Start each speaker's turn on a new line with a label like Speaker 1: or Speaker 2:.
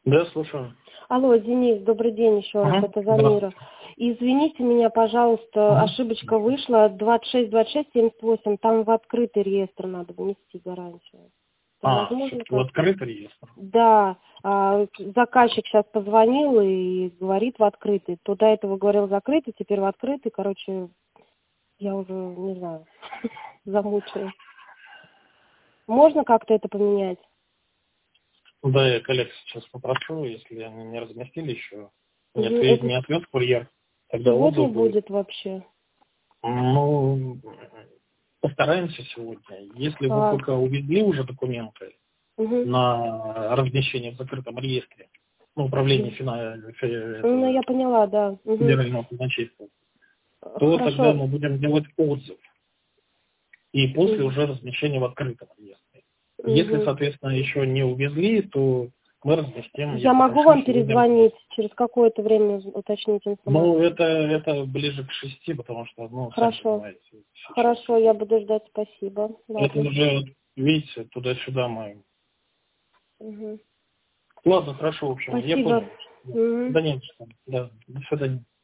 Speaker 1: Да, слушаю.
Speaker 2: Алло, Денис, добрый день еще раз,
Speaker 1: Ага,
Speaker 2: это Замира.
Speaker 1: здравствуйте.
Speaker 2: Извините меня, пожалуйста,
Speaker 1: Ага.
Speaker 2: ошибочка вышла, 26-26-78, там в открытый реестр надо внести гарантию. Это возможно
Speaker 1: Все-таки в
Speaker 2: как-то?
Speaker 1: открытый реестр.
Speaker 2: Да, заказчик сейчас позвонил и говорит в открытый. То до этого говорил закрытый, теперь в открытый, короче, я уже не знаю, замучаю. Можно как-то это поменять?
Speaker 1: Да, я коллег сейчас попрошу, если они не разместили еще,
Speaker 2: Это
Speaker 1: не отвез курьер, тогда
Speaker 2: сегодня
Speaker 1: отзыв будет.
Speaker 2: будет вообще?
Speaker 1: Ну, постараемся сегодня. Если вы
Speaker 2: А,
Speaker 1: только увезли уже документы
Speaker 2: угу.
Speaker 1: на размещение в закрытом реестре, ну, управление
Speaker 2: Ну, я поняла, да. Угу.
Speaker 1: федерального казначейства, то тогда
Speaker 2: Хорошо.
Speaker 1: мы будем делать отзыв. И после
Speaker 2: Угу.
Speaker 1: уже размещения в открытом реестре. Если,
Speaker 2: Угу.
Speaker 1: соответственно, еще не увезли, то мы разместим,
Speaker 2: Я
Speaker 1: если
Speaker 2: могу
Speaker 1: пришлю,
Speaker 2: вам
Speaker 1: сегодня разместим.
Speaker 2: перезвонить через какое-то время, уточнить
Speaker 1: Ну,
Speaker 2: информацию?
Speaker 1: это ближе к 6, потому что, ну, сами
Speaker 2: Хорошо.
Speaker 1: понимаете, сейчас.
Speaker 2: Хорошо, я буду ждать, спасибо.
Speaker 1: Это
Speaker 2: Ладно.
Speaker 1: уже, видите, туда-сюда мы.
Speaker 2: Угу.
Speaker 1: Ладно, хорошо, в общем, я
Speaker 2: Спасибо.
Speaker 1: понял.
Speaker 2: Угу.
Speaker 1: Да нет, что. Да, до свидания.